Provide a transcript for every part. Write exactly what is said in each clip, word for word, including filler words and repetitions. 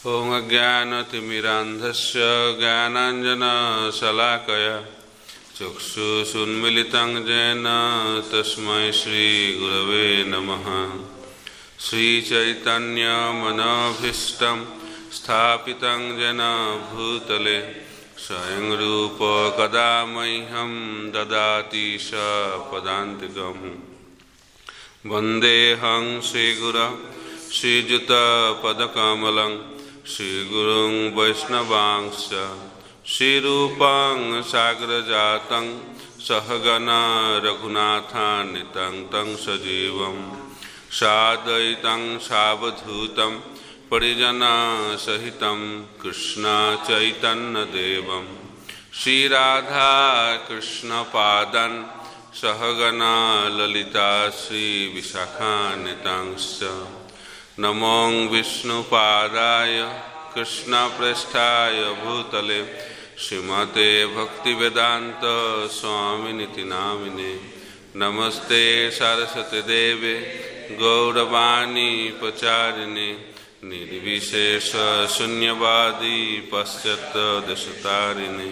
ॐ अज्ञानतिमिरान्धस्य ज्ञानाञ्जनशलाकया चक्षुषुन्मिलितं येन तस्मै श्रीगुरवे नमः। श्रीचैतन्यमनोभीष्टं स्थापितं येन भूतले स्वयं रूप कदा मह्यं ददाति स पदान्तिकं। वन्देऽहं श्रीगुरौ श्रीयुतपदकमलं श्रीगुरुं वैष्णवांश्च श्रीरूपं साग्रजातं सहगणा रघुनाथान्वितं तं सजीवं साद्वैतं सावधूतं परिजनसहितं कृष्णचैतन्यदेवं श्रीराधाकृष्णपादान् सहगणा ललिता श्रीविशाखान्वितांश्च। नमो विष्णुपादाय कृष्णप्रेष्ठाय भूतले श्रीमते भक्तिवेदांत स्वामिनिति नामिने। नमस्ते सरस्वती देवे गौरवाणी प्रचारिणे निर्विशेष शून्यवादी पश्चात्देशतारिणे।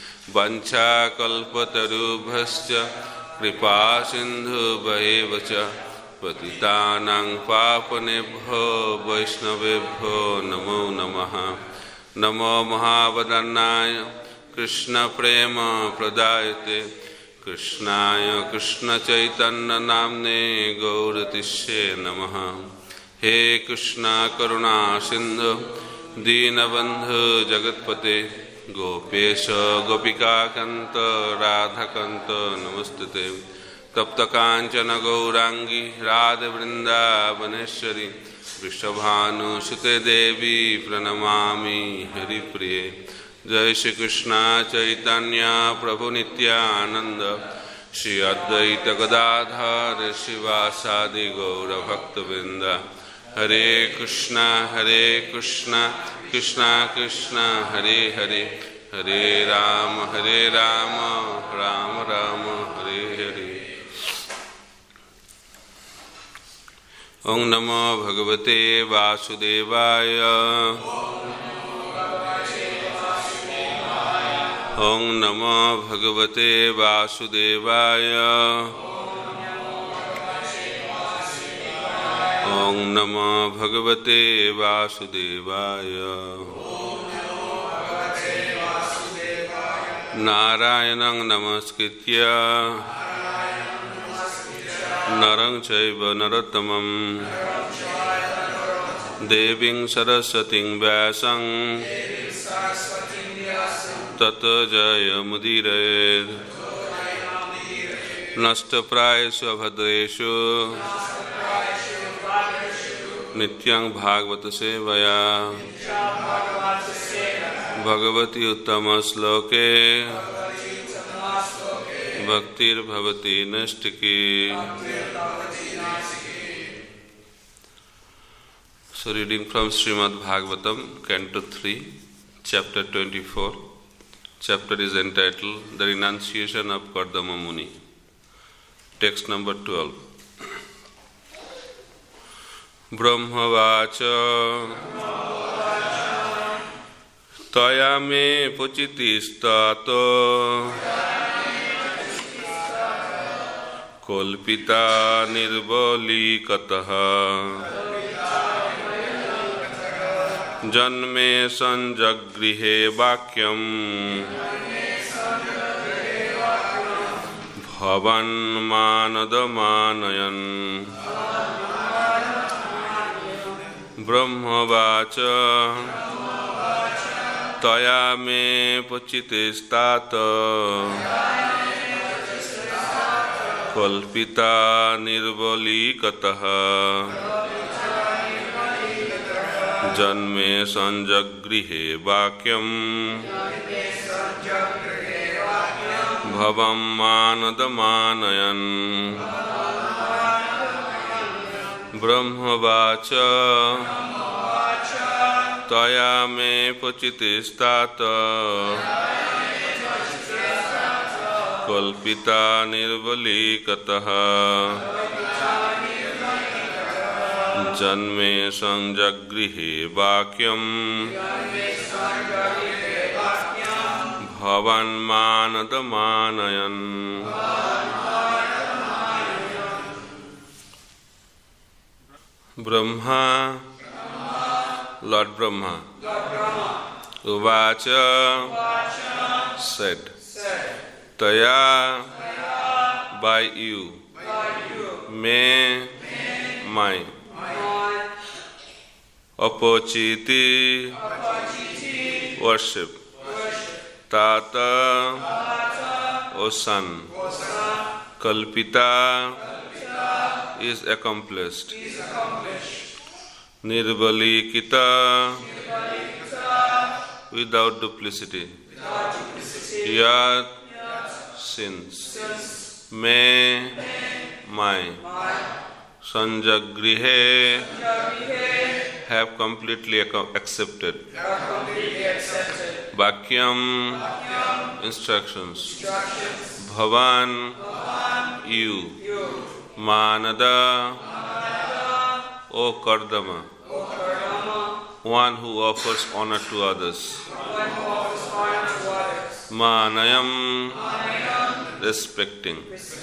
वंशाकल्पतरुभ्यश्च कृपा सिन्धुभ्येव च पतितानां पावनेभ्यो वैष्णवेभ्यो नमो नमः। नमो महावदन्नाय कृष्णप्रेम प्रदायते कृष्णाय कृष्णचैतन्यनाम्ने गौरतिष्ये नमः। हे कृष्ण करुणा सिन्धु दीनबन्धु जगत्पते गोपेश गोपिकाकान्त राधाकान्त नमस्तुते। तप्त कांचन गौरांगी राधे वृंदावनेश्वरी वृषभानुसुते देवी प्रणमामि हरिप्रिये। जय श्री कृष्ण चैतन्य प्रभु नित्यानंद श्री अद्वैत गदाधर शिवासादि गौर भक्तवृंद। हरे कृष्णा हरे कृष्णा कृष्णा कृष्णा हरे हरे हरे राम हरे राम राम राम हरे हरे। ओं नमो भगवते वासुदेवाय। ओं नमो भगवते वासुदेवाय। ओं नमो भगवते वासुदेवाय। नारायणं नमस्कृत्य नरं चैव नरोत्तमं देवीं सरस्वतीं व्यासं ततो जयमुदीरयेत्। नष्टप्रायेषु अभद्रेषु नित्यं भागवत सेवया Bhagwati उत्तमश्लोके भक्तिर्भवति नैष्ठिकी। So reading from Srimad Bhagavatam, Canto three, Chapter twenty-four. Chapter is entitled The Renunciation of Kardama Muni. Text number twelve. Brahmavacha Taya me puchitistato Kolpita nirbalikataha Janme sanjagrihe vakyam Bhavan manadamanayan Brahmavacha Taya me puchitistata Kalpita nirbalikataha Janme sanjagrihe vakyam Bhavam manadamanayan Brahmavacha Taya me puchitistata Kalpita nirbalikataha जन्मे संजगृहे वाक्यम भवन मानदमानयन् Brahma Lord Brahma Uvacha said Taya by you me my Apochiti worship Tata O son Kalpita is accomplished Nirbalikita without duplicity Yat since Me my Sanjagrihe have completely accepted Bhakyam instructions Bhavan you Manada O Kardama one who offers honor to others Manayam respecting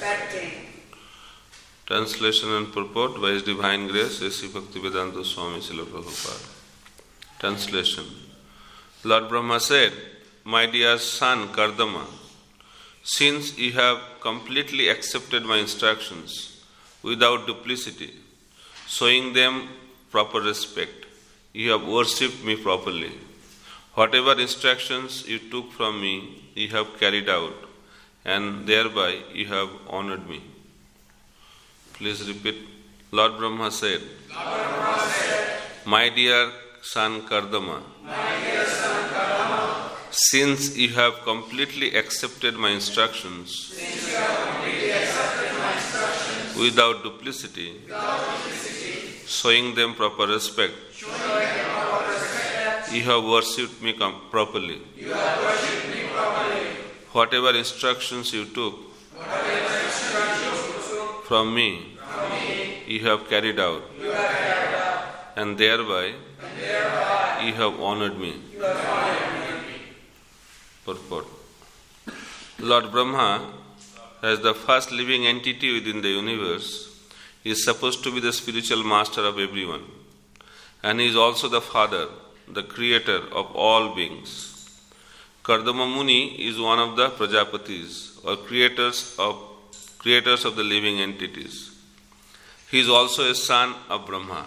Translation and purport by His Divine Grace A C Bhaktivedanta Swami Srila Prabhupada Translation Lord Brahma said, My dear son Kardama, since you have completely accepted my instructions without duplicity, showing them proper respect, you have worshipped me properly. Whatever instructions you took from me, you have carried out, and thereby you have honored me. Please repeat. Lord Brahma said, Lord Brahma said My dear son Kardama, my dear son Kardama, since you have completely accepted my instructions, since you have completely accepted my instructions without duplicity, without duplicity showing them proper respect, showing them proper respect you have worshipped me com- properly. You have worshipped me properly. Whatever instructions you took, whatever instructions you took from me, from me you have carried out, you have carried out and, thereby, and thereby you have honored me. You have honored me. Purport. Lord Brahma, as the first living entity within the universe, is supposed to be the spiritual master of everyone, and he is also the father, the creator of all beings. Kardama Muni is one of the Prajapatis, or creators of creators of the living entities. He is also a son of Brahma.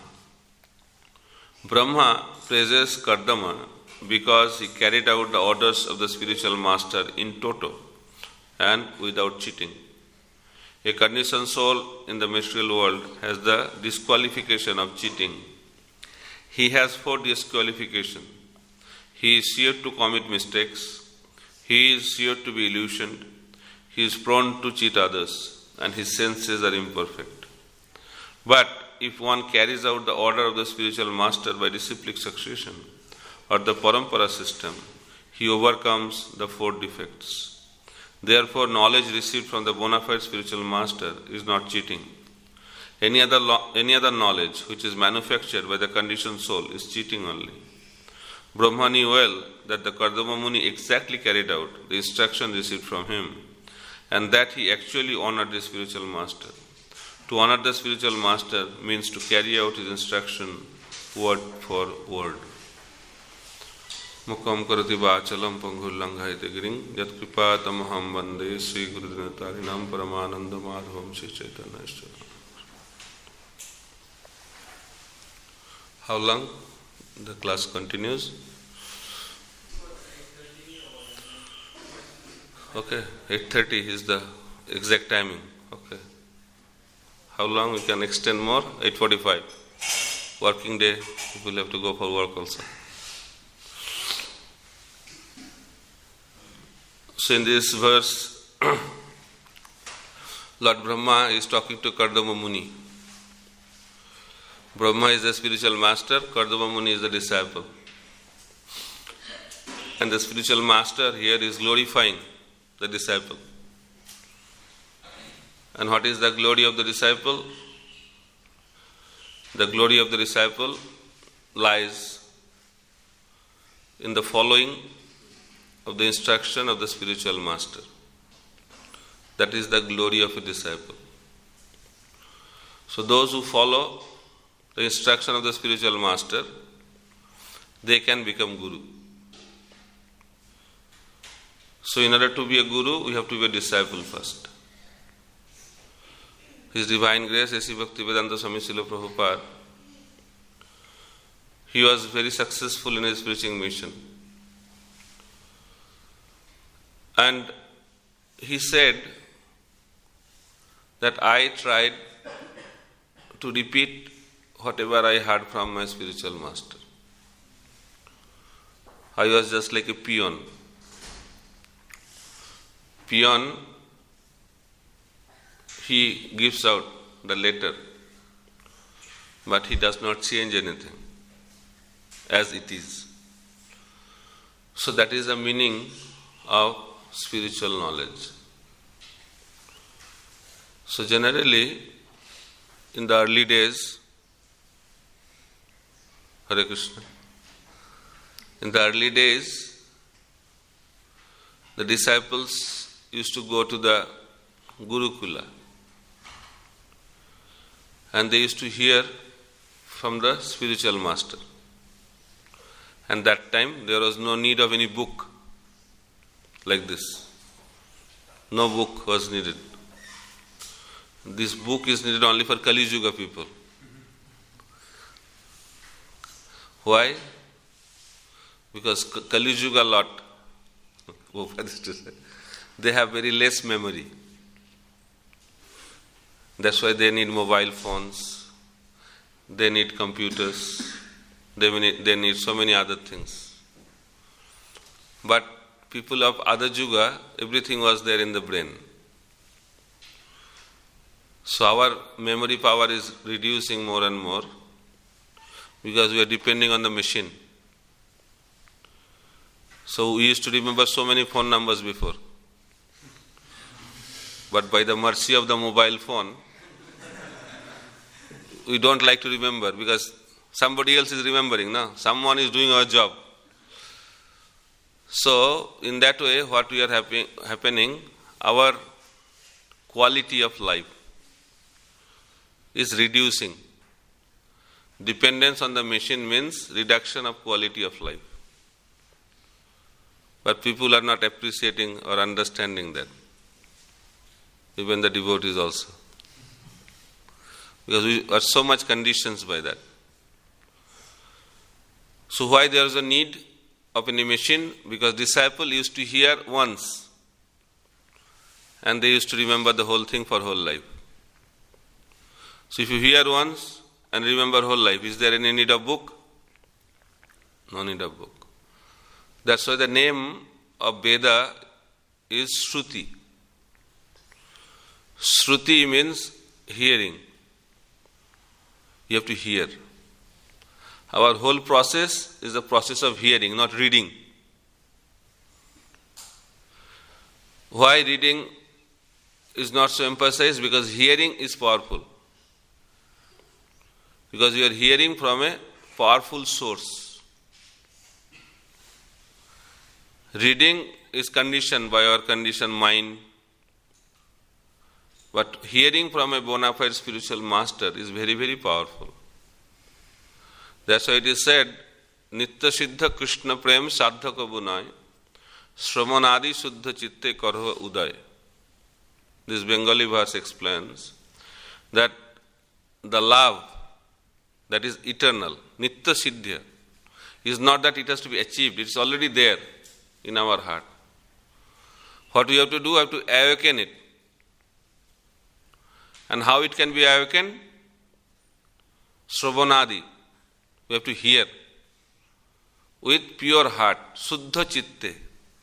Brahma praises Kardama because he carried out the orders of the spiritual master in toto and without cheating. A conditioned soul in the material world has the disqualification of cheating. He has four disqualifications. He is sure to commit mistakes, he is sure to be illusioned, he is prone to cheat others, and his senses are imperfect. But if one carries out the order of the spiritual master by disciplic succession or the parampara system, he overcomes the four defects. Therefore, knowledge received from the bona fide spiritual master is not cheating. Any other, lo- any other knowledge which is manufactured by the conditioned soul is cheating only. Brahma knew well that the Kardama Muni exactly carried out the instruction received from him, and that he actually honored the spiritual master. To honor the spiritual master means to carry out his instruction word for word. Mukam karati vachalam pangullanghaite giring yat kripa tamaham vande Sri Gurudinatarinam Paramananda Madhavam Sri Chaitanya Ishvara. How long? The class continues. Okay, eight thirty is the exact timing. Okay. How long we can extend more? eight forty-five. Working day, we will have to go for work also. So in this verse, Lord Brahma is talking to Kardama Muni. Brahma is the spiritual master, Kardama Muni is the disciple. And the spiritual master here is glorifying the disciple. And what is the glory of the disciple? The glory of the disciple lies in the following of the instruction of the spiritual master. That is the glory of a disciple. So those who follow the instruction of the spiritual master, they can become guru. So in order to be a guru, we have to be a disciple first. His Divine Grace, A C Bhaktivedanta Swami Srila Prabhupada, he was very successful in his preaching mission. And he said that I tried to repeat whatever I heard from my spiritual master. I was just like a peon. Peon, he gives out the letter, but he does not change anything as it is. So that is the meaning of spiritual knowledge. So generally, in the early days, Hare Krishna, in the early days, the disciples used to go to the Gurukula and they used to hear from the spiritual master. And that time there was no need of any book like this. No book was needed. This book is needed only for Kali Yuga people. Why? Because Kali Yuga lot, they have very less memory. That's why they need mobile phones, they need computers, they need, they need so many other things. But people of other Yuga, everything was there in the brain. So our memory power is reducing more and more because we are depending on the machine. So we used to remember so many phone numbers before. But by the mercy of the mobile phone, we don't like to remember because somebody else is remembering, no? Someone is doing our job. So in that way, what we are happen- happening, our quality of life is reducing. Dependence on the machine means reduction of quality of life. But people are not appreciating or understanding that. Even the devotees also. Because we are so much conditioned by that. So why there is a need of any machine? Because disciple used to hear once and they used to remember the whole thing for whole life. So if you hear once and remember whole life, is there any need of book? No need of book. That's why the name of Veda is Shruti. Shruti means hearing. You have to hear. Our whole process is the process of hearing, not reading. Why reading is not so emphasized? Because hearing is powerful. Because you are hearing from a powerful source. Reading is conditioned by our conditioned mind. But hearing from a bona fide spiritual master is very, very powerful. That's why it is said, Nitya Siddha Krishna Prem Sadhaka Bunai Shramanadi Suddha Chitte Karha Uday. This Bengali verse explains that the love that is eternal, Nitya Siddha, is not that it has to be achieved, it's already there in our heart. What we have to do, we have to awaken it. And how it can be awakened? Shravanadi. We have to hear with pure heart, Suddha Chitte.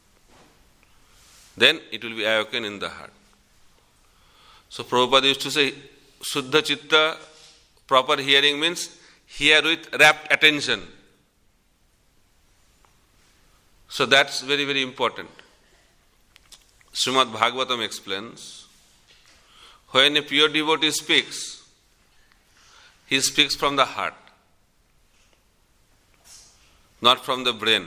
Then it will be awakened in the heart. So Prabhupada used to say, Suddha Chitta, proper hearing means hear with rapt attention. So that's very, very important. Srimad Bhagavatam explains, when a pure devotee speaks, he speaks from the heart, not from the brain.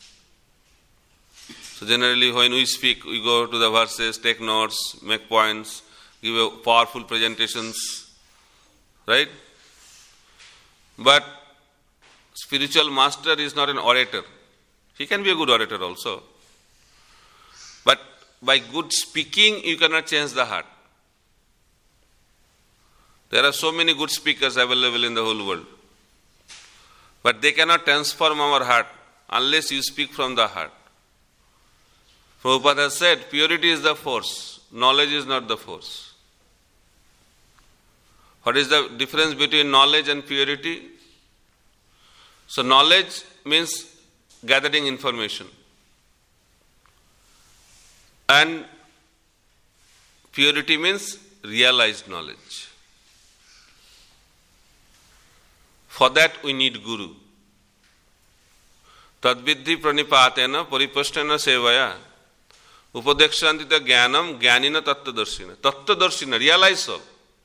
So generally when we speak, we go to the verses, take notes, make points, give a powerful presentations, right? But spiritual master is not an orator. He can be a good orator also. But by good speaking, you cannot change the heart. There are so many good speakers available in the whole world. But they cannot transform our heart unless you speak from the heart. Prabhupada has said, purity is the force, knowledge is not the force. What is the difference between knowledge and purity? So knowledge means gathering information. And purity means realized knowledge. For that we need Guru. Tadviddhi pranipatena paripashtena sevaya upadekshantita jnanam jnanina tattvadarshina. Tattvadarshina, realize all.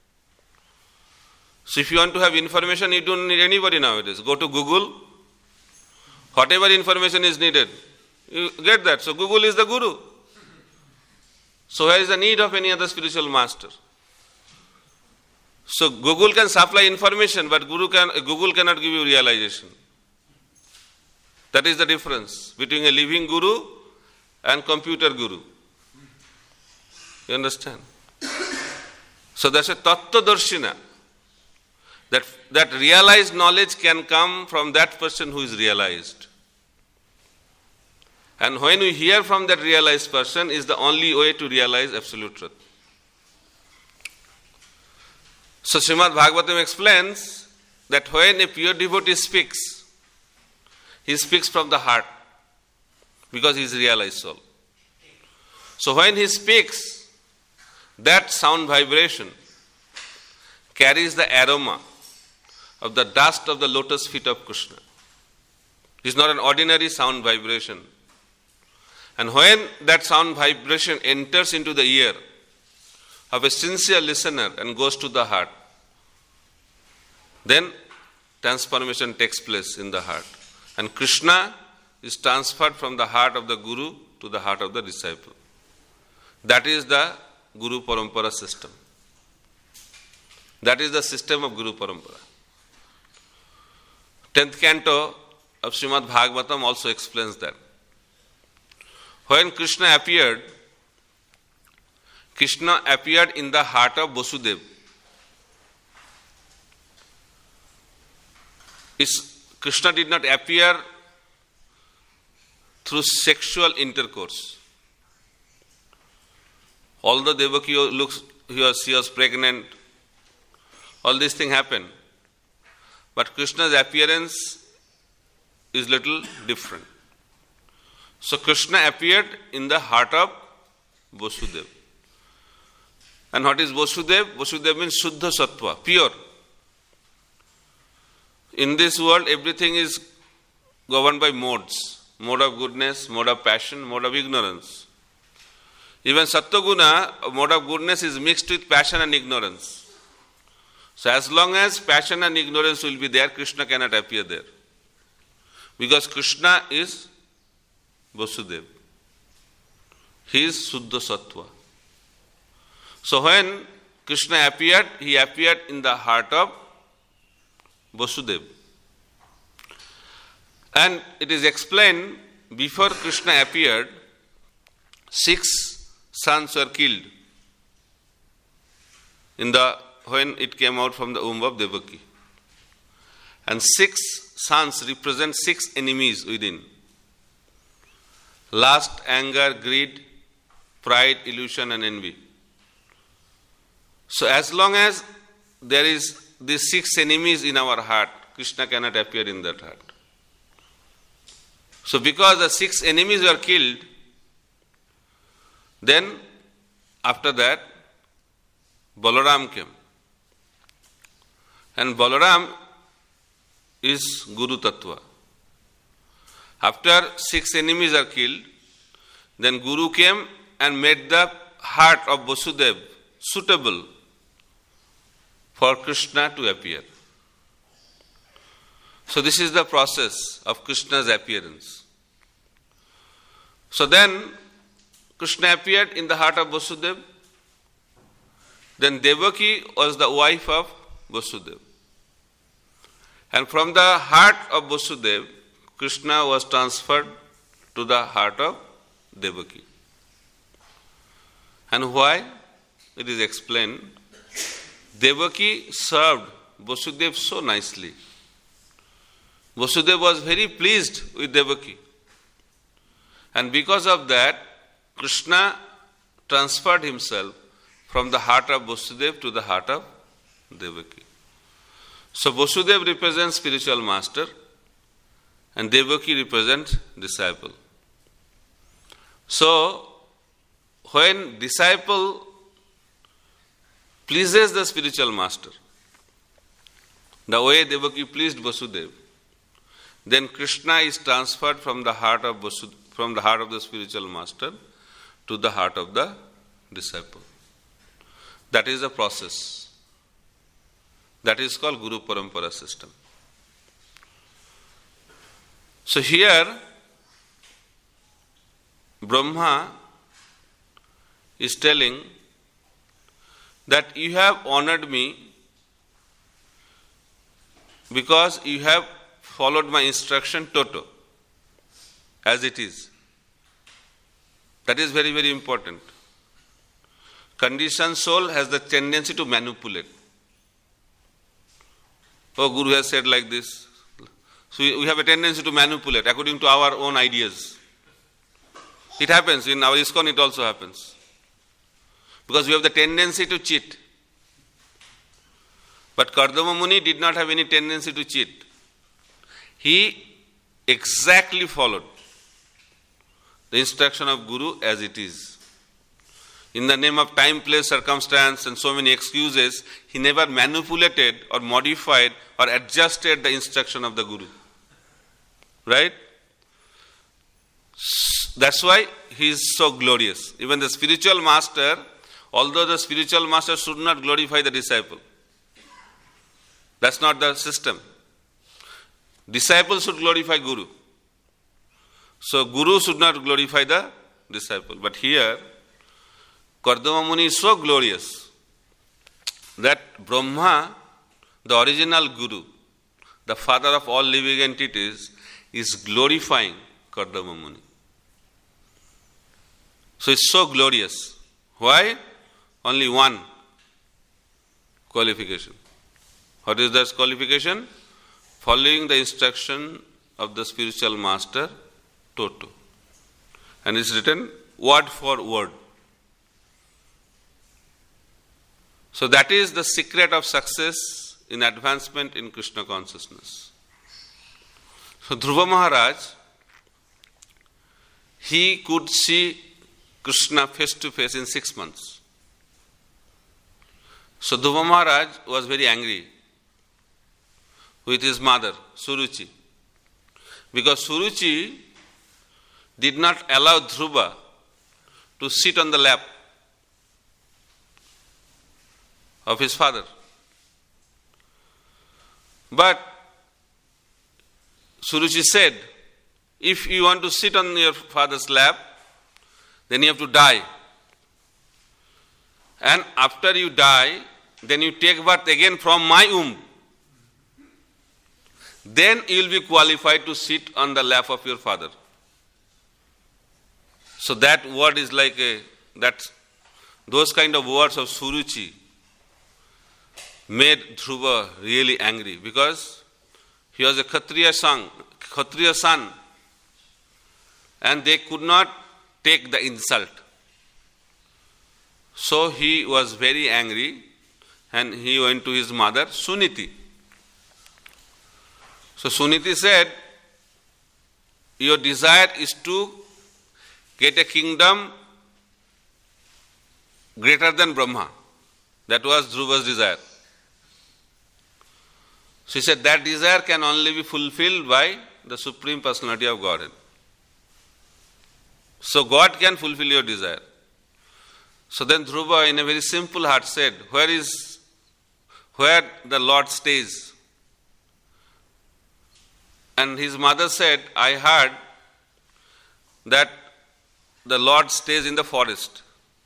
So if you want to have information, you don't need anybody nowadays. Go to Google. Whatever information is needed, you get that. So Google is the Guru. So where is the need of any other spiritual master? So Google can supply information, but Guru can, Google cannot give you realization. That is the difference between a living Guru and computer Guru. You understand? So that's a Tattvadarshina. That, that realized knowledge can come from that person who is realized. And when we hear from that realized person is the only way to realize absolute truth. So Srimad Bhagavatam explains that when a pure devotee speaks, he speaks from the heart because he is realized soul. So when he speaks, that sound vibration carries the aroma of the dust of the lotus feet of Krishna. It is not an ordinary sound vibration. And when that sound vibration enters into the ear of a sincere listener and goes to the heart, then transformation takes place in the heart. And Krishna is transferred from the heart of the Guru to the heart of the disciple. That is the Guru Parampara system. That is the system of Guru Parampara. Tenth canto of Srimad Bhagavatam also explains that. When Krishna appeared, Krishna appeared in the heart of Vasudeva. It's, Krishna did not appear through sexual intercourse. Although Devaki looks, he was, she was pregnant, all these things happen. But Krishna's appearance is little different. So Krishna appeared in the heart of Vasudeva. And what is Vasudeva? Vasudeva means Shuddha Sattva, pure. In this world, everything is governed by modes. Mode of goodness, mode of passion, mode of ignorance. Even Sattva-guna, mode of goodness is mixed with passion and ignorance. So as long as passion and ignorance will be there, Krishna cannot appear there. Because Krishna is Vasudeva. He is Shuddha Sattva. So when Krishna appeared, he appeared in the heart of Vasudeva. And it is explained, before Krishna appeared, six sons were killed in the when it came out from the womb of Devaki. And six sons represent six enemies within. Lust, anger, greed, pride, illusion and envy. So as long as there is these six enemies in our heart, Krishna cannot appear in that heart. So because the six enemies were killed, then after that Balaram came. And Balaram is Guru Tattva. After six enemies are killed, then Guru came and made the heart of Vasudeva suitable for Krishna to appear. So this is the process of Krishna's appearance. So then Krishna appeared in the heart of Vasudeva. Then Devaki was the wife of Vasudeva. And from the heart of Vasudeva, Krishna was transferred to the heart of Devaki. And why? It is explained. Devaki served Vasudeva so nicely. Vasudeva was very pleased with Devaki. And because of that, Krishna transferred himself from the heart of Vasudeva to the heart of Devaki. So Vasudeva represents spiritual master and Devaki represents disciple. So when disciple pleases the spiritual master, the way Devaki pleased Vasudeva, then Krishna is transferred from the heart of Vasudeva, from the heart of the spiritual master to the heart of the disciple. That is a process. That is called Guru Parampara system. So here, Brahma is telling that you have honored me because you have followed my instruction toto, as it is. That is very, very important. Conditioned soul has the tendency to manipulate. Oh, Guru has said like this. So we have a tendency to manipulate according to our own ideas. It happens. In our ISKCON it also happens. Because we have the tendency to cheat. But Kardama Muni did not have any tendency to cheat. He exactly followed the instruction of Guru as it is. In the name of time, place, circumstance and so many excuses, he never manipulated or modified or adjusted the instruction of the Guru. Right? That's why he is so glorious. Even the spiritual master, although the spiritual master should not glorify the disciple. That's not the system. Disciple should glorify Guru. So Guru should not glorify the disciple. But here, Kardama Muni is so glorious that Brahma, the original Guru, the father of all living entities, is glorifying Kardama Muni. So it's so glorious. Why? Only one qualification. What is that qualification? Following the instruction of the spiritual master, toto. And it's written word for word. So that is the secret of success in advancement in Krishna consciousness. So Dhruva Maharaj, he could see Krishna face to face in six months. So Dhruva Maharaj was very angry with his mother, Suruchi. Because Suruchi did not allow Dhruva to sit on the lap of his father. But Suruchi said, if you want to sit on your father's lap, then you have to die. And after you die, then you take birth again from my womb. Then you will be qualified to sit on the lap of your father. So that word is like a, that, those kind of words of Suruchi made Dhruva really angry because he was a Kshatriya son, Kshatriya son, and they could not take the insult. So he was very angry and he went to his mother, Suniti. So Suniti said, your desire is to get a kingdom greater than Brahma. That was Dhruva's desire. She said that desire can only be fulfilled by the Supreme Personality of Godhead. So God can fulfill your desire. So then Dhruva in a very simple heart said, where is, where the Lord stays? And his mother said, I heard that the Lord stays in the forest.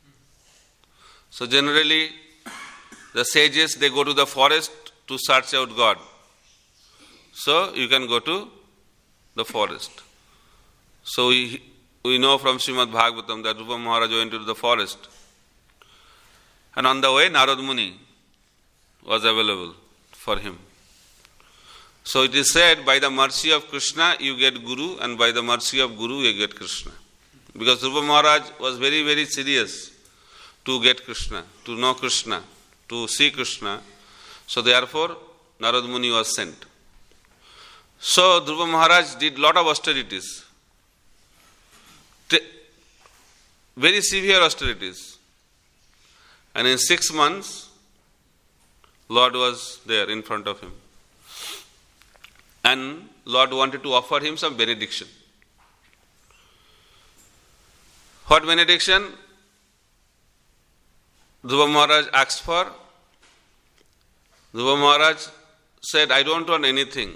So generally, the sages, they go to the forest to search out God. So you can go to the forest. So we, we know from Srimad Bhagavatam that Dhruva Maharaj went into the forest. And on the way, Narad Muni was available for him. So it is said, by the mercy of Krishna, you get Guru, and by the mercy of Guru, you get Krishna. Because Dhruva Maharaj was very, very serious to get Krishna, to know Krishna, to see Krishna. So therefore, Narad Muni was sent. So Dhruva Maharaj did lot of austerities. Very severe austerities. And in six months, Lord was there in front of him. And Lord wanted to offer him some benediction. What benediction? Dhruva Maharaj asked for. Dhruva Maharaj said, I don't want anything.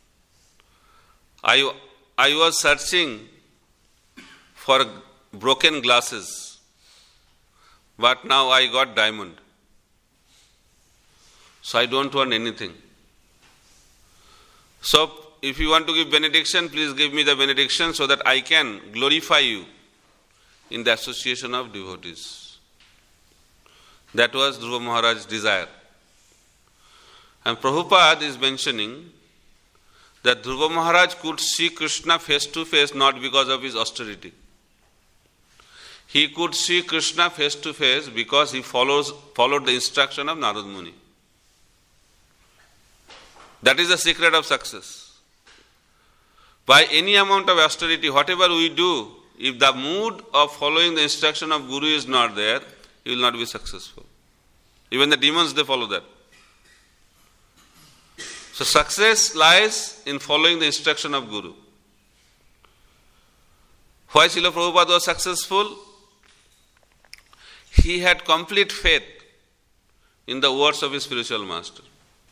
I, I was searching for broken glasses, but now I got diamond. So I don't want anything. So if you want to give benediction, please give me the benediction so that I can glorify you in the association of devotees. That was Dhruva Maharaj's desire. And Prabhupada is mentioning that Dhruva Maharaj could see Krishna face to face not because of his austerity. He could see Krishna face to face because he follows, followed the instruction of Narad Muni. That is the secret of success. By any amount of austerity, whatever we do, if the mood of following the instruction of Guru is not there, you will not be successful. Even the demons, they follow that. So success lies in following the instruction of Guru. Why Srila Prabhupada was successful? He had complete faith in the words of his spiritual master.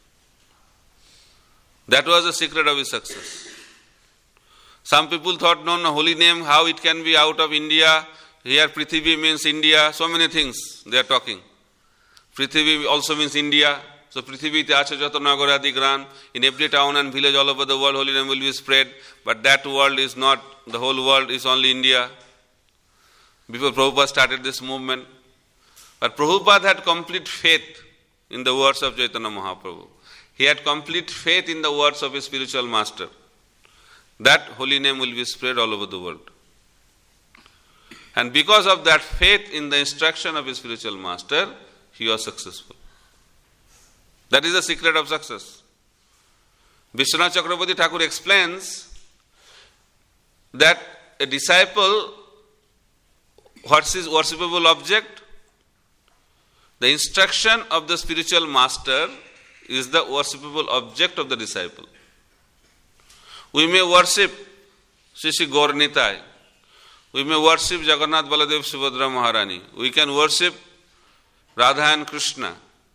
That was the secret of his success. Some people thought, no, no, holy name, how it can be out of India? Here Prithivi means India, so many things they are talking. Prithivi also means India. So Prithivi Tyacha Jatanagoradi Gran, in every town and village all over the world, holy name will be spread. But that world is not, the whole world is only India. Before Prabhupada started this movement. But Prabhupada had complete faith in the words of Chaitanya Mahaprabhu. He had complete faith in the words of his spiritual master. That holy name will be spread all over the world. And because of that faith in the instruction of his spiritual master, he was successful. That is the secret of success. Vishwanath Chakravarti Thakur explains that a disciple, what's his worshipable object? The instruction of the spiritual master is the worshipable object of the disciple. We may worship Sri Sri Gaur Nitai. We may worship Jagannath Baladev Subhadra Maharani. We can worship Radha and Krishna.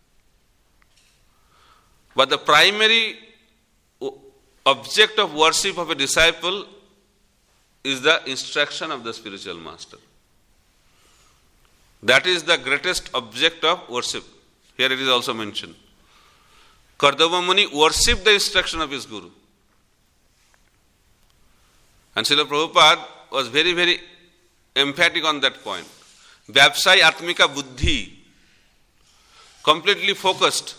But the primary object of worship of a disciple is the instruction of the spiritual master. That is the greatest object of worship. Here it is also mentioned. Kardama Muni worshipped the instruction of his Guru. And Srila Prabhupada was very, very emphatic on that point. Vyapsai Atmika Buddhi, completely focused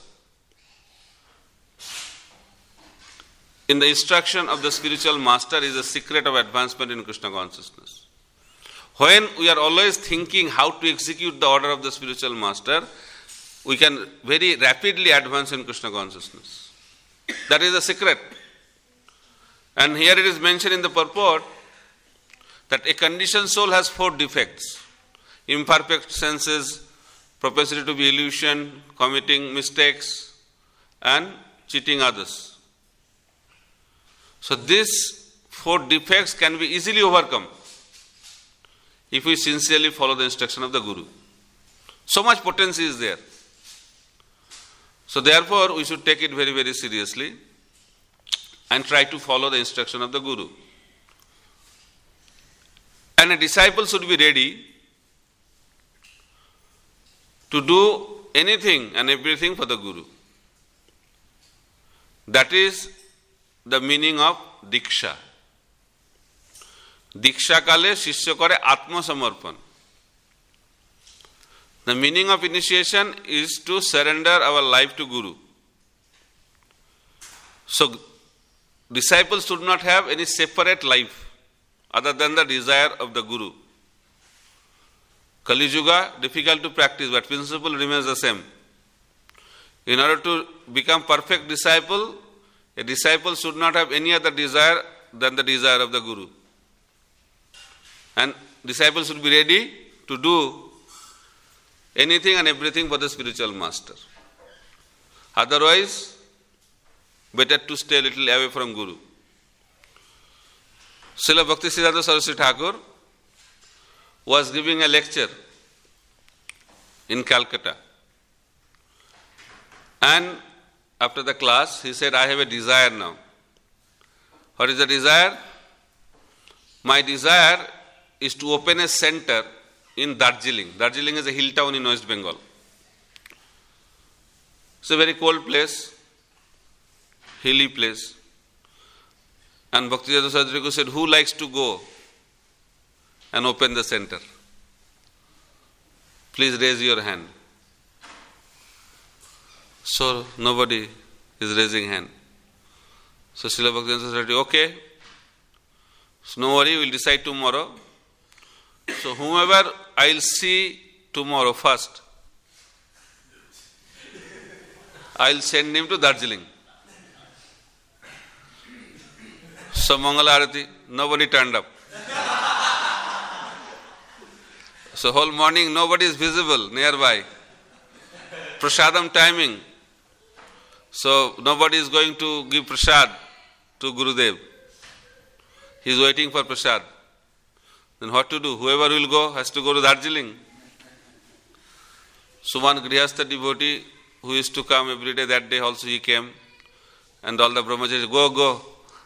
in the instruction of the spiritual master is the secret of advancement in Krishna consciousness. When we are always thinking how to execute the order of the spiritual master, we can very rapidly advance in Krishna consciousness. That is the secret. And here it is mentioned in the purport that a conditioned soul has four defects: imperfect senses, propensity to be illusion, committing mistakes, and cheating others. So these four defects can be easily overcome if we sincerely follow the instruction of the Guru. So much potency is there. So therefore we should take it very, very seriously. and try to follow the instruction of the Guru. And a disciple should be ready to do anything and everything for the Guru. That is the meaning of Diksha. Diksha kale shishya kore atma samarpan. The meaning of initiation is to surrender our life to Guru. So, disciples should not have any separate life other than the desire of the Guru. Kali Yuga, difficult to practice, but principle remains the same. In order to become perfect disciple, a disciple should not have any other desire than the desire of the Guru. And disciples should be ready to do anything and everything for the spiritual master. Otherwise, better to stay a little away from Guru. Srila Bhaktisiddhanta Saraswati Thakur was giving a lecture in Calcutta. And after the class, he said, I have a desire now. What is the desire? My desire is to open a center in Darjeeling. Darjeeling is a hill town in West Bengal. It's a very cold place, hilly place. And Bhaktisiddhanta Saraswati Thakur said, who likes to go and open the center? Please raise your hand. So nobody is raising hand. So Srila Bhaktisiddhanta Saraswati, okay. So no worry, we'll decide tomorrow. So whomever I'll see tomorrow first, I'll send him to Darjeeling. So Mangala Arati, nobody turned up. So whole morning nobody is visible nearby. Prasadam timing. So nobody is going to give prasad to Gurudev. He is waiting for prasad. Then what to do? Whoever will go has to go to Darjeeling. So one Grihastha devotee who used to come every day, that day also he came. And all the brahmacharis, go, go.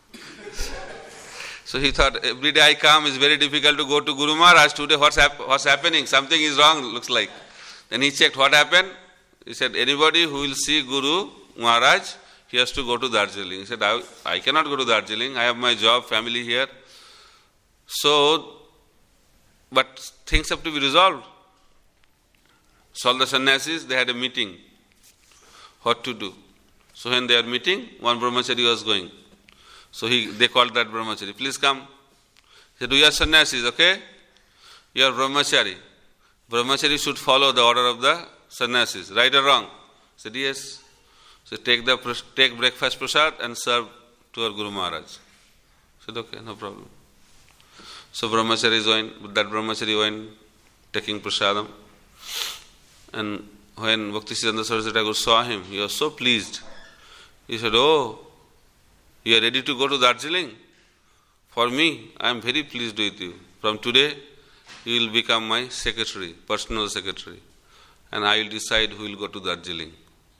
So he thought, every day I come, it's very difficult to go to Guru Maharaj. Today what's, hap- what's happening? Something is wrong, looks like. Then he checked what happened. He said, anybody who will see Guru Maharaj, he has to go to Darjeeling. He said, I, I cannot go to Darjeeling. I have my job, family here. So, but things have to be resolved. So all the sannyasis, they had a meeting. What to do? So when they are meeting, one brahmachari was going. So he, they called that brahmachari, please come. He said, we are sannyasis, okay? You are brahmachari. Brahmachari should follow the order of the sannyasis, right or wrong? He said, yes. So take the take breakfast prasad and serve to our Guru Maharaj. He said, okay, no problem. So brahmachari went, that brahmachari went taking prasadam. And when Bhaktisiddhanta Saraswati Thakur saw him, he was so pleased. He said, oh, you are ready to go to Darjeeling? For me, I am very pleased with you. From today, you will become my secretary, personal secretary. And I will decide who will go to Darjeeling.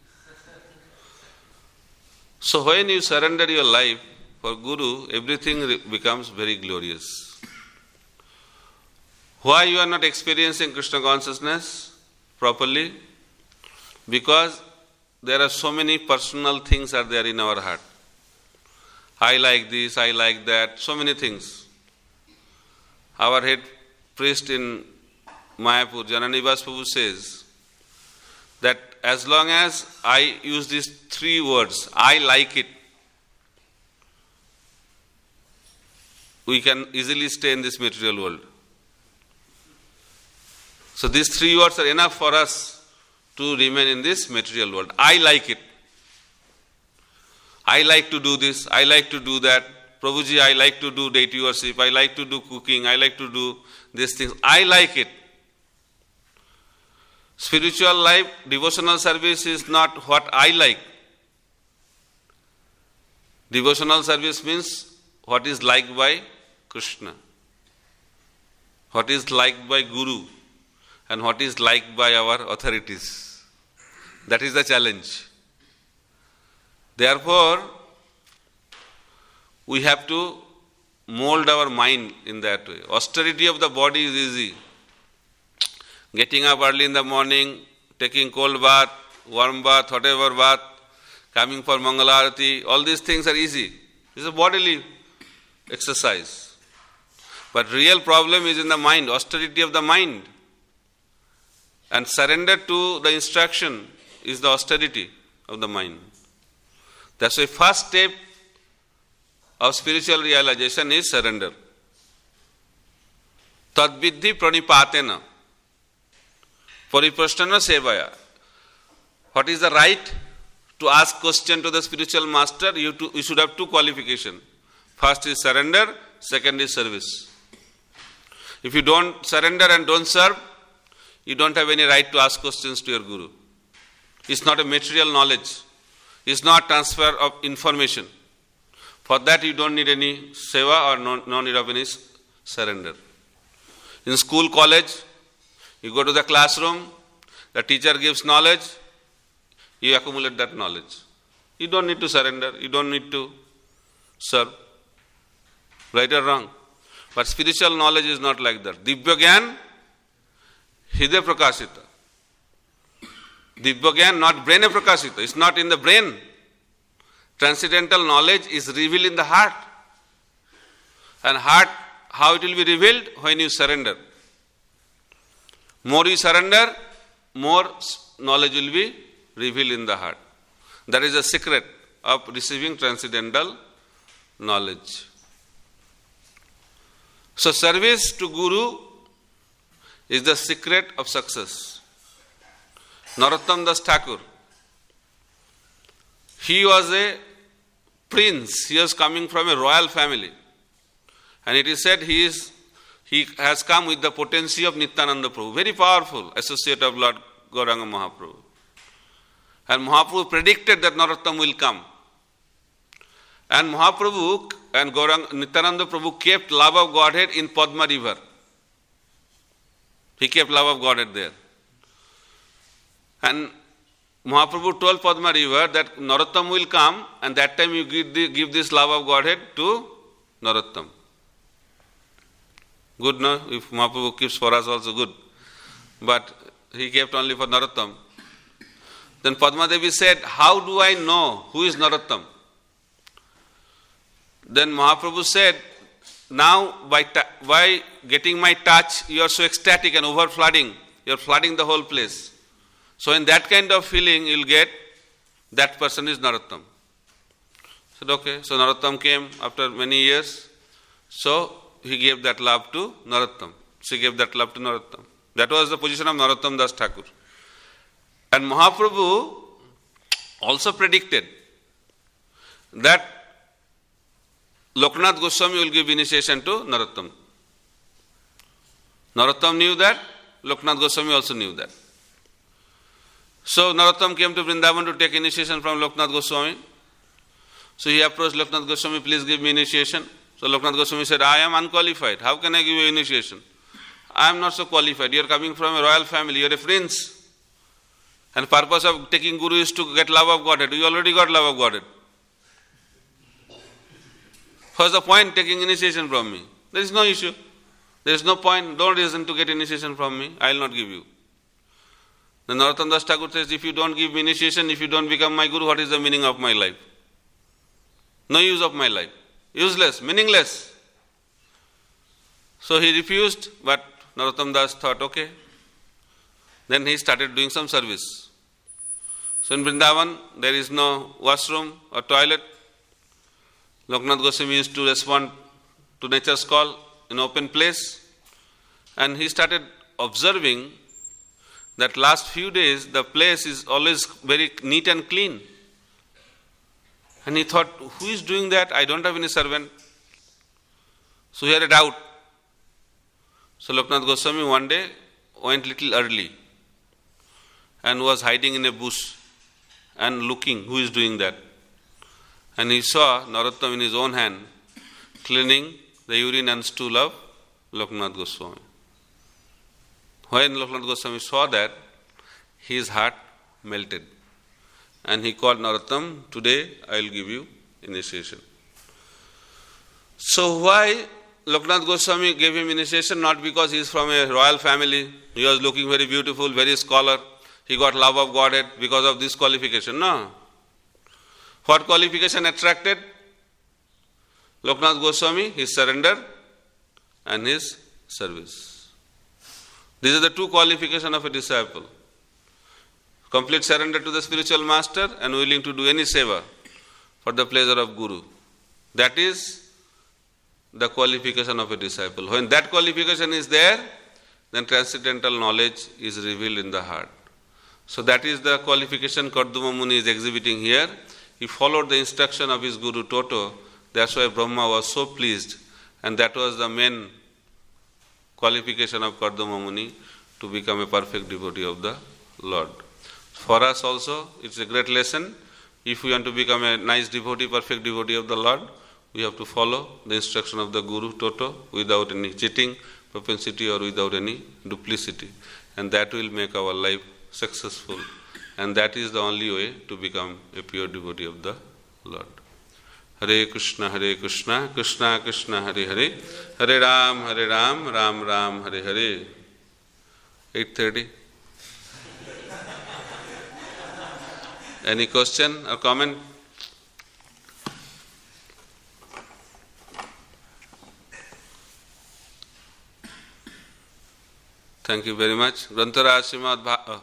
So when you surrender your life for Guru, everything becomes very glorious. Why you are not experiencing Krishna consciousness properly? Because there are so many personal things are there in our heart. I like this, I like that, so many things. Our head priest in Mayapur, Jananivas Prabhu says that as long as I use these three words, I like it, we can easily stay in this material world. So these three words are enough for us to remain in this material world. I like it. I like to do this, I like to do that. Prabhuji, I like to do deity worship, I like to do cooking, I like to do these things. I like it. Spiritual life, devotional service is not what I like. Devotional service means what is liked by Krishna, what is liked by Guru, and what is liked by our authorities. That is the challenge. Therefore, we have to mold our mind in that way. Austerity of the body is easy. Getting up early in the morning, taking cold bath, warm bath, whatever bath, coming for Mangalarati, all these things are easy. It's a bodily exercise. But real problem is in the mind, austerity of the mind. And surrender to the instruction is the austerity of the mind. That's why first step of spiritual realization is surrender. Tadviddhi pranipatena. Pariprasthana sevaya. What is the right to ask question to the spiritual master? You, to, you should have two qualifications. First is surrender, second is service. If you don't surrender and don't serve, you don't have any right to ask questions to your guru. It's not a material knowledge. It's not transfer of information. For that you don't need any seva or no, no need of any surrender. In school, college, you go to the classroom, the teacher gives knowledge, you accumulate that knowledge. You don't need to surrender, you don't need to serve. Right or wrong? But spiritual knowledge is not like that. Divya Gyan, Hridaya Prakashita. Divya Gyan, not brain Prakashita. It's not in the brain. Transcendental knowledge is revealed in the heart. And heart, how it will be revealed? When you surrender. More you surrender, more knowledge will be revealed in the heart. That is the secret of receiving transcendental knowledge. So service to Guru is the secret of success. Narottam Das Thakur, he was a prince, he was coming from a royal family. And it is said he is he has come with the potency of Nityananda Prabhu, very powerful associate of Lord Gauranga Mahaprabhu. And Mahaprabhu predicted that Narottam will come. And Mahaprabhu and Gauranga, Nityananda Prabhu kept love of Godhead in Padma river. He kept love of Godhead there. And Mahaprabhu told Padma river that Narottam will come, and that time you give, the, give this love of Godhead to Narottam. Good, no? If Mahaprabhu keeps for us also good. But he kept only for Narottam. Then Padma Devi said, how do I know who is Narottam? Then Mahaprabhu said, now by, ta- by getting my touch, you are so ecstatic and over flooding. You are flooding the whole place. So in that kind of feeling, you will get that person is Narottam. I said, okay. So Narottam came after many years. So he gave that love to Narottam. She gave that love to Narottam. That was the position of Narottam Das Thakur. And Mahaprabhu also predicted that Loknath Goswami will give initiation to Narottam. Narottam knew that, Loknath Goswami also knew that. So Narottam came to Vrindavan to take initiation from Loknath Goswami. So he approached Loknath Goswami, please give me initiation. So Loknath Goswami said, I am unqualified. How can I give you initiation? I am not so qualified. You are coming from a royal family. You are a prince. And purpose of taking Guru is to get love of Godhead. You already got love of Godhead. What's the point taking initiation from me? There is no issue. There is no point. Don't reason to get initiation from me. I will not give you. Then Narottam Das Thakur says, if you don't give me initiation, if you don't become my Guru, what is the meaning of my life? No use of my life. Useless, meaningless. So he refused, but Narottam Das thought, okay. Then he started doing some service. So in Vrindavan, there is no washroom or toilet. Loknath Goswami used to respond to nature's call in open place. And he started observing that last few days the place is always very neat and clean. And he thought, who is doing that? I don't have any servant. So he had a doubt. So Loknath Goswami one day went little early and was hiding in a bush and looking who is doing that. And he saw Narottam in his own hand cleaning the urine and stool of Loknath Goswami. When Loknath Goswami saw that, his heart melted. And he called Narottam, today I will give you initiation. So why Loknath Goswami gave him initiation? Not because he is from a royal family, he was looking very beautiful, very scholar, he got love of Godhead because of this qualification. No. What qualification attracted Loknath Goswami? His surrender and his service. These are the two qualifications of a disciple. Complete surrender to the spiritual master and willing to do any seva for the pleasure of Guru. That is the qualification of a disciple. When that qualification is there, then transcendental knowledge is revealed in the heart. So that is the qualification Kardama Muni is exhibiting here. He followed the instruction of his Guru Toto. That's why Brahma was so pleased. And that was the main qualification of Kardama Muni, to become a perfect devotee of the Lord. For us also, it's a great lesson. If we want to become a nice devotee, perfect devotee of the Lord, we have to follow the instruction of the Guru Toto without any cheating, propensity, or without any duplicity. And that will make our life successful. And that is the only way to become a pure devotee of the Lord. Hare Krishna, Hare Krishna, Krishna Krishna, Hare Hare, Hare Ram, Hare Ram, Ram Ram, Hare Hare. eight thirty. Any question or comment? Thank you very much. Grantaraj Srimad Bhagavatam.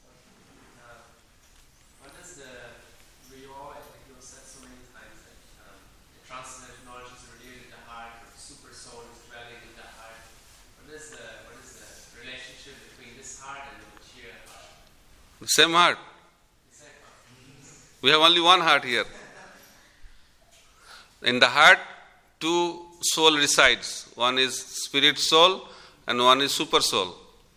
What is the, we all, like you said so many times, that um, the transcendental knowledge is revealed in the heart, or the super soul is dwelling in the heart. What is the, what is the relationship between this heart and the material heart? The same heart. The same heart. We have only one heart here. In the heart, two soul resides. One is spirit soul and one is super soul.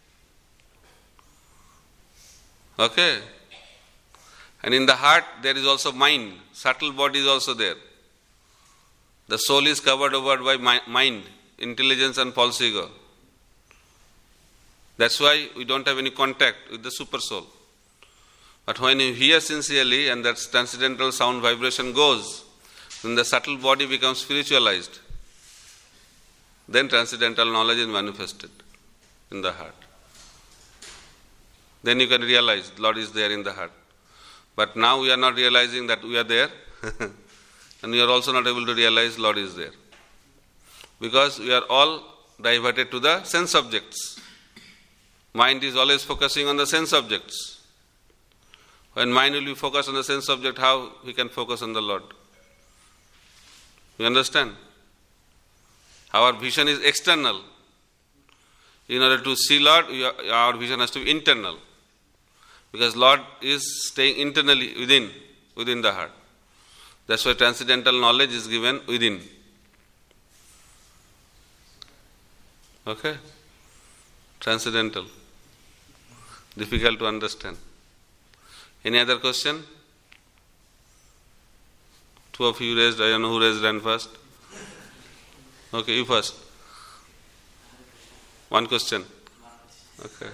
Okay? And in the heart there is also mind. Subtle body is also there. The soul is covered over by mind, intelligence and false ego. That's why we don't have any contact with the super soul. But when you hear sincerely and that transcendental sound vibration goes, then the subtle body becomes spiritualized. Then transcendental knowledge is manifested in the heart. Then you can realize Lord is there in the heart. But now we are not realizing that we are there, and we are also not able to realize Lord is there. Because we are all diverted to the sense objects. Mind is always focusing on the sense objects. When mind will be focused on the sense object, how we can focus on the Lord? You understand? Our vision is external. In order to see Lord, our vision has to be internal. Because Lord is staying internally within, within the heart. That's why transcendental knowledge is given within. Okay? Transcendental. Difficult to understand. Any other question? Two of you raised, I don't know who raised hand first. Okay, you first. One question. Okay.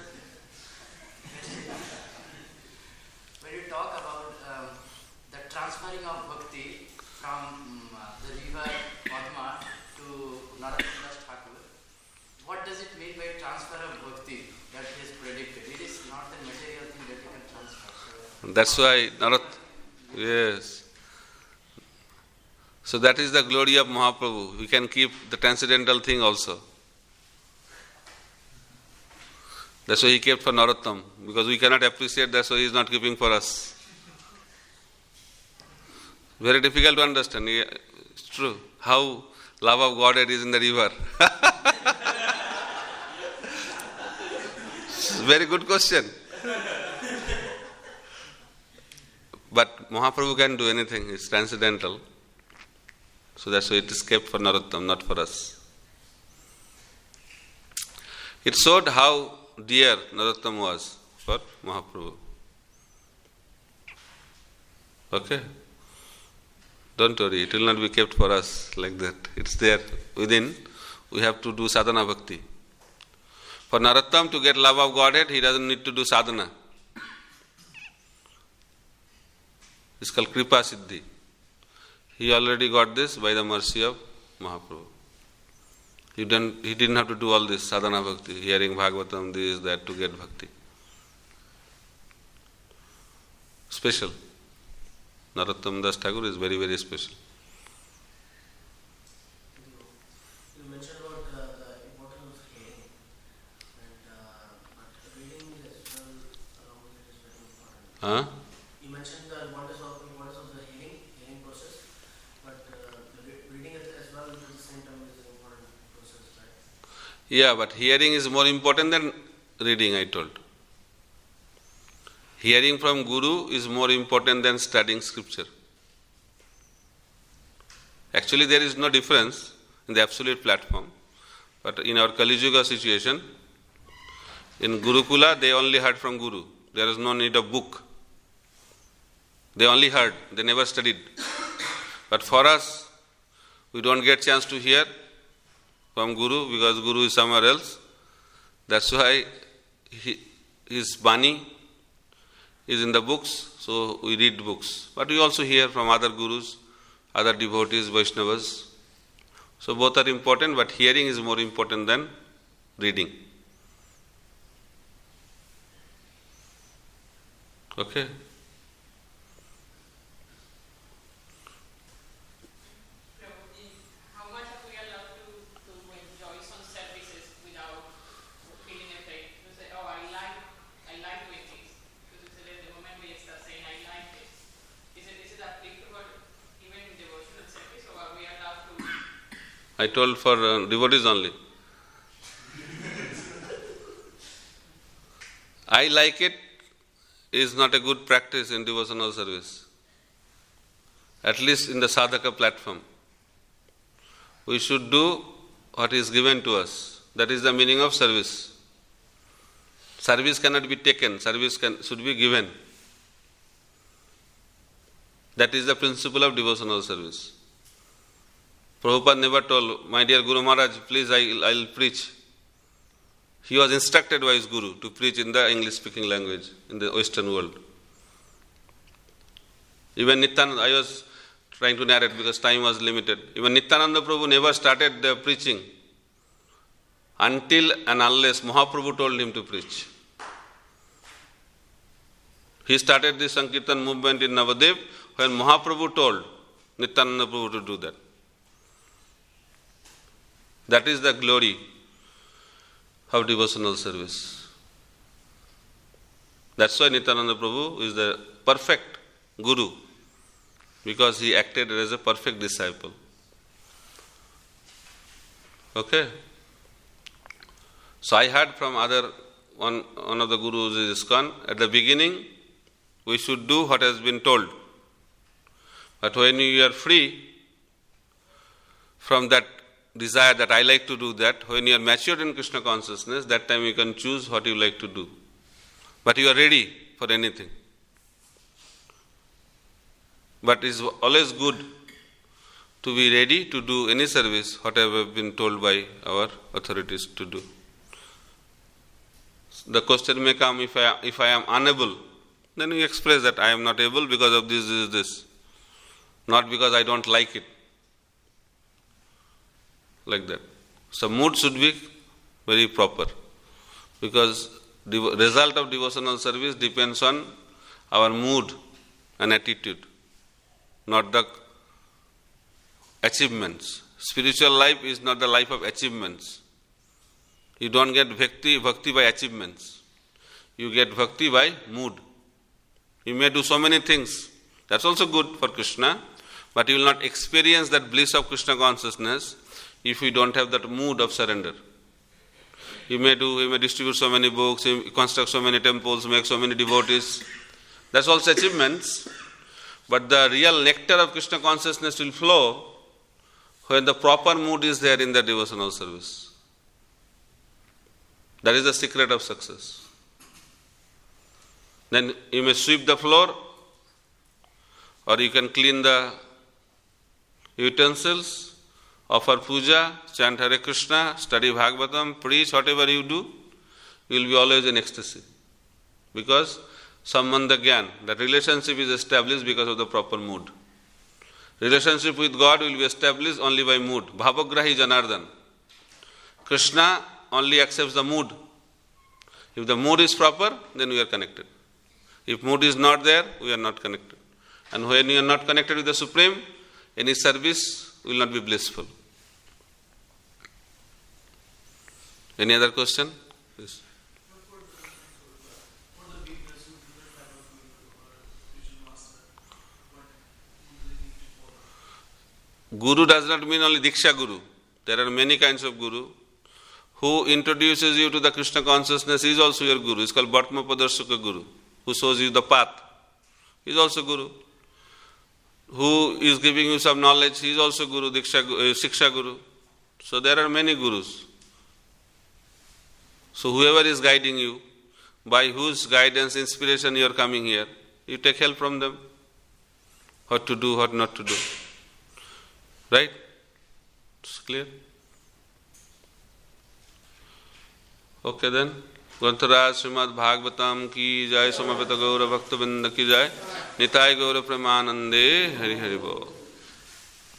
When you talk about um, the transferring of bhakti from um, the river Padma to Narottam Das Thakur, what does it mean by transfer of bhakti that is predicted? It is not the material thing that you can transfer. So that's why Narot, yes. So that is the glory of Mahaprabhu. We can keep the transcendental thing also. That's why he kept for Narottam, because we cannot appreciate, that's why he is not keeping for us. Very difficult to understand. It's true. How love of Godhead is in the river. Very good question. But Mahaprabhu can do anything. It's transcendental. So that's why it is kept for Narottam, not for us. It showed how dear Narottam was for Mahaprabhu. Okay? Don't worry, it will not be kept for us like that. It's there within. We have to do sadhana bhakti. For Narottam to get love of Godhead, he doesn't need to do sadhana. It's called Kripa Siddhi. He already got this by the mercy of Mahaprabhu. He didn't, he didn't have to do all this sadhana bhakti, hearing Bhagavatam, this, that, to get bhakti. Special. Narottam Das Thakur is very, very special. You mentioned about uh, the importance of hearing, and uh, but reading as well along with it is very important. Huh? You mentioned the importance of importance of the hearing, hearing process, but uh, the re- reading it as well at the same time is an important process, right? Yeah, but hearing is more important than reading, I told. Hearing from Guru is more important than studying scripture. Actually, there is no difference in the absolute platform. But in our Kali Yuga situation, in Gurukula, they only heard from Guru. There is no need of book. They only heard, they never studied. But for us, we don't get chance to hear from Guru because Guru is somewhere else. That's why he, his Bani is in the books, so we read books. But we also hear from other Gurus, other devotees, Vaishnavas. So both are important, but hearing is more important than reading. Okay? How much are we allowed to, to enjoy some services without feeling afraid? To say, oh, I like, I like doing this. Because the moment we start saying, I like this, is it, is it applicable even in devotional service, or are we allowed to? I told for uh, devotees only. I like it is not a good practice in devotional service. At least in the sadhaka platform. We should do what is given to us. That is the meaning of service. Service cannot be taken, service can, should be given. That is the principle of devotional service. Prabhupada never told, my dear Guru Maharaj, please I will preach. He was instructed by his Guru to preach in the English-speaking language in the Western world. Even Nityananda, I was trying to narrate because time was limited. Even Nityananda Prabhu never started the preaching until and unless Mahaprabhu told him to preach. He started the Sankirtan movement in Navadev when Mahaprabhu told Nityananda Prabhu to do that. That is the glory of devotional service. That's why Nityananda Prabhu is the perfect Guru, because he acted as a perfect disciple. Okay? So I heard from other, one, one of the Gurus is ISKCON, at the beginning we should do what has been told. But when you are free from that desire that I like to do that, when you are matured in Krishna consciousness, that time you can choose what you like to do. But you are ready for anything. But it is always good to be ready to do any service, whatever have been told by our authorities to do. The question may come, if I, if I am unable, then we express that I am not able because of this, this, this. Not because I don't like it. Like that. So mood should be very proper, because the result of devotional service depends on our mood and attitude, not the achievements. Spiritual life is not the life of achievements. You don't get bhakti, bhakti by achievements. You get bhakti by mood. You may do so many things. That's also good for Krishna, but you will not experience that bliss of Krishna consciousness if you don't have that mood of surrender. You may do, you may distribute so many books, you construct so many temples, make so many devotees. That's also achievements. But the real nectar of Krishna consciousness will flow when the proper mood is there in the devotional service. That is the secret of success. Then you may sweep the floor, or you can clean the utensils, offer puja, chant Hare Krishna, study Bhagavatam, preach, whatever you do, you will be always in ecstasy. Because Sambandha Gyan, that relationship is established because of the proper mood. Relationship with God will be established only by mood. Bhavagrahi Janardhan. Krishna only accepts the mood. If the mood is proper, then we are connected. If mood is not there, we are not connected. And when you are not connected with the Supreme, any service will not be blissful. Any other question? Yes. Guru does not mean only Diksha Guru. There are many kinds of Guru. Who introduces you to the Krishna consciousness is also your Guru. It's called Bhatma Padarshaka Guru. Who shows you the path. He is also Guru. Who is giving you some knowledge, he is also Guru, Diksha, uh, Siksha Guru. So there are many Gurus. So whoever is guiding you, by whose guidance, inspiration you are coming here, you take help from them. What to do, what not to do. Right? It's clear? Okay then. ग्रंथराज Shrimad Bhagavatam की जय, समवेत गौर भक्तवृंद की जय, निताय गौर प्रेमानंदे, हरि हरि बोल।